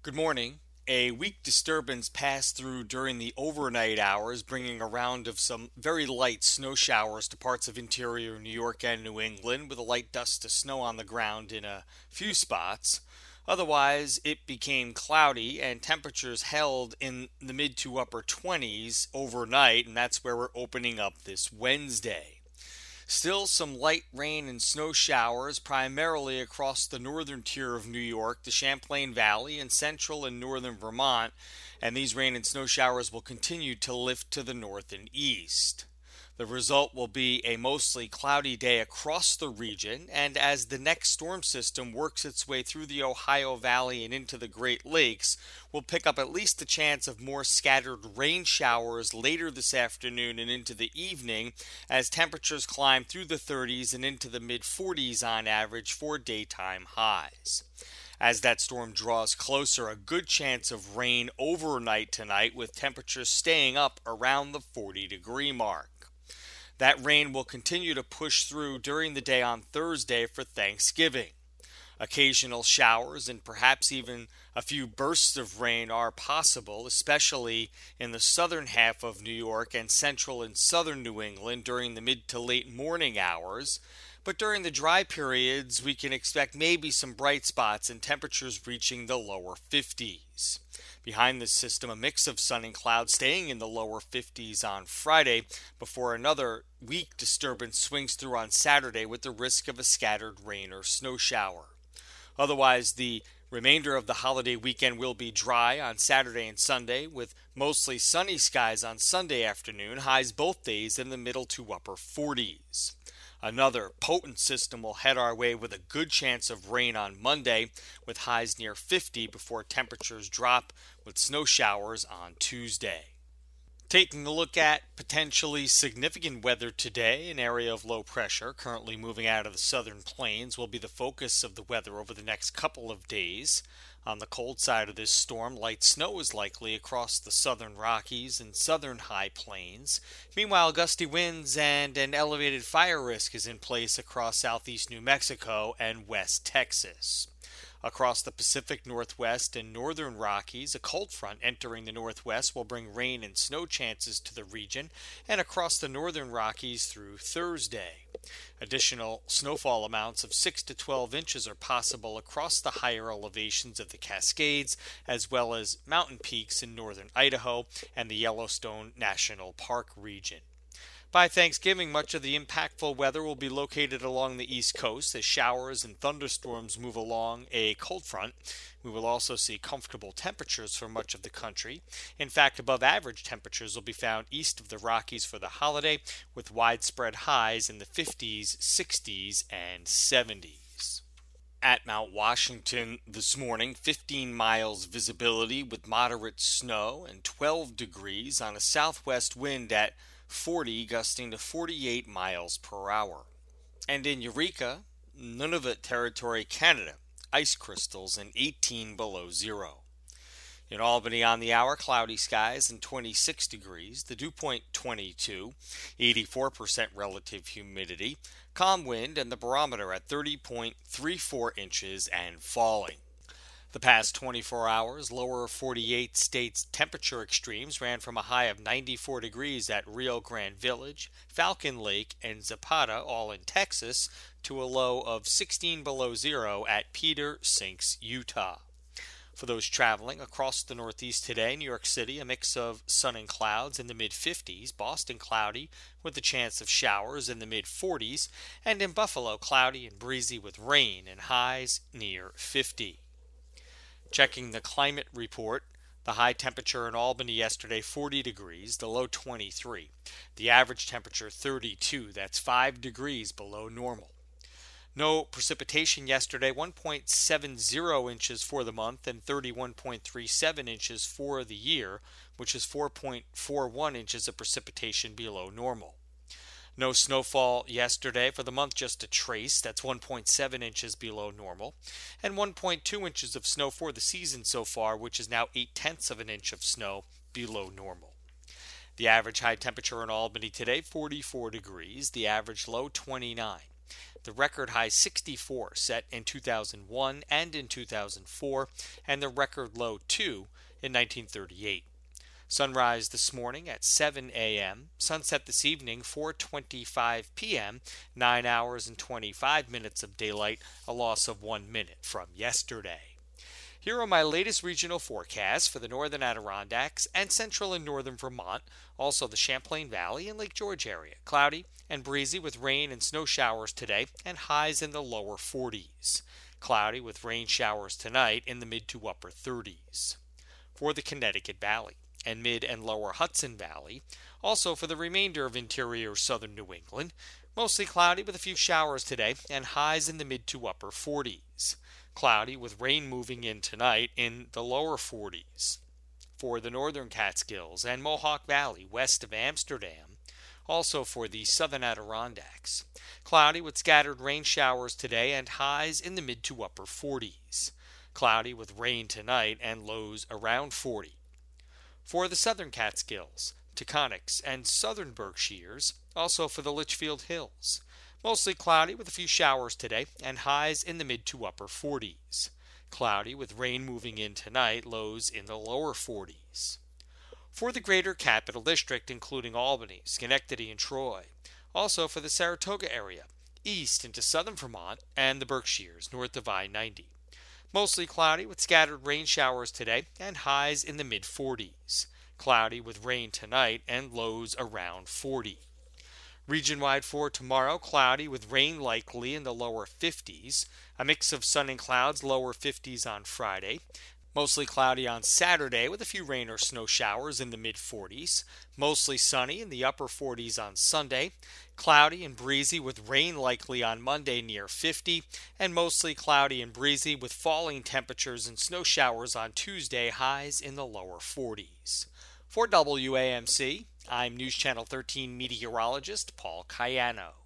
Good morning. A weak disturbance passed through during the overnight hours, bringing a round of some very light snow showers to parts of interior New York and New England, with a light dust to snow on the ground in a few spots. Otherwise, it became cloudy and temperatures held in the mid to upper 20s overnight, and that's where we're opening up this Wednesday. Still some light rain and snow showers primarily across the northern tier of New York, the Champlain Valley, and central and northern Vermont, and these rain and snow showers will continue to lift to the north and east. The result will be a mostly cloudy day across the region, and as the next storm system works its way through the Ohio Valley and into the Great Lakes, we'll pick up at least the chance of more scattered rain showers later this afternoon and into the evening as temperatures climb through the 30s and into the mid 40s on average for daytime highs. As that storm draws closer, a good chance of rain overnight tonight with temperatures staying up around the 40-degree mark. That rain will continue to push through during the day on Thursday for Thanksgiving. Occasional showers and perhaps even a few bursts of rain are possible, especially in the southern half of New York and central and southern New England during the mid to late morning hours. But during the dry periods, we can expect maybe some bright spots and temperatures reaching the lower 50s. Behind this system, a mix of sun and clouds staying in the lower 50s on Friday before another weak disturbance swings through on Saturday with the risk of a scattered rain or snow shower. Otherwise, the remainder of the holiday weekend will be dry on Saturday and Sunday with mostly sunny skies on Sunday afternoon, highs both days in the middle to upper 40s. Another potent system will head our way with a good chance of rain on Monday, with highs near 50 before temperatures drop with snow showers on Tuesday. Taking a look at potentially significant weather today, an area of low pressure currently moving out of the southern plains will be the focus of the weather over the next couple of days. On the cold side of this storm, light snow is likely across the southern Rockies and southern high plains. Meanwhile, gusty winds and an elevated fire risk is in place across southeast New Mexico and west Texas. Across the Pacific Northwest and northern Rockies, a cold front entering the northwest will bring rain and snow chances to the region and across the northern Rockies through Thursday. Additional snowfall amounts of 6 to 12 inches are possible across the higher elevations of the Cascades, as well as mountain peaks in northern Idaho and the Yellowstone National Park region. By Thanksgiving, much of the impactful weather will be located along the East Coast as showers and thunderstorms move along a cold front. We will also see comfortable temperatures for much of the country. In fact, above average temperatures will be found east of the Rockies for the holiday, with widespread highs in the 50s, 60s, and 70s. At Mount Washington this morning, 15 miles visibility with moderate snow and 12 degrees on a southwest wind at 40 gusting to 48 miles per hour. And in Eureka, Nunavut Territory, Canada, ice crystals and 18 below zero. In Albany on the hour, cloudy skies and 26 degrees, the dew point 22, 84% relative humidity, calm wind and the barometer at 30.34 inches and falling. The past 24 hours, lower 48 states' temperature extremes ran from a high of 94 degrees at Rio Grande Village, Falcon Lake, and Zapata, all in Texas, to a low of 16 below zero at Peter Sinks, Utah. For those traveling across the Northeast today, New York City, a mix of sun and clouds in the mid-50s, Boston cloudy with a chance of showers in the mid-40s, and in Buffalo cloudy and breezy with rain and highs near 50. Checking the climate report, the high temperature in Albany yesterday 40 degrees, the low 23. The average temperature 32, that's 5 degrees below normal. No precipitation yesterday, 1.70 inches for the month and 31.37 inches for the year, which is 4.41 inches of precipitation below normal. No snowfall yesterday for the month, just a trace. That's 1.7 inches below normal. And 1.2 inches of snow for the season so far, which is now 0.8 of an inch of snow below normal. The average high temperature in Albany today, 44 degrees. The average low, 29. The record high 64 set in 2001 and in 2004, and the record low 2 in 1938. Sunrise this morning at 7 a.m., sunset this evening 4:25 p.m., 9 hours and 25 minutes of daylight, a loss of 1 minute from yesterday. Here are my latest regional forecasts for the northern Adirondacks and central and northern Vermont, also the Champlain Valley and Lake George area. Cloudy and breezy with rain and snow showers today and highs in the lower 40s. Cloudy with rain showers tonight in the mid to upper 30s. For the Connecticut Valley and mid and lower Hudson Valley, also for the remainder of interior southern New England, mostly cloudy with a few showers today and highs in the mid to upper 40s. Cloudy with rain moving in tonight in the lower 40s. For the northern Catskills and Mohawk Valley west of Amsterdam, also for the southern Adirondacks, cloudy with scattered rain showers today and highs in the mid to upper 40s. Cloudy with rain tonight and lows around 40. For the southern Catskills, Taconics, and southern Berkshires, also for the Litchfield Hills, mostly cloudy with a few showers today and highs in the mid to upper 40s. Cloudy with rain moving in tonight, lows in the lower 40s. For the greater Capital District, including Albany, Schenectady, and Troy, also for the Saratoga area, east into southern Vermont, and the Berkshires, north of I-90. Mostly cloudy with scattered rain showers today and highs in the mid-40s. Cloudy with rain tonight and lows around 40. Region-wide for tomorrow, cloudy with rain likely in the lower 50s. A mix of sun and clouds, lower 50s on Friday. Mostly cloudy on Saturday with a few rain or snow showers in the mid-40s. Mostly sunny in the upper 40s on Sunday. Cloudy and breezy with rain likely on Monday near 50. And mostly cloudy and breezy with falling temperatures and snow showers on Tuesday, highs in the lower 40s. For WAMC, I'm News Channel 13 meteorologist Paul Cayano.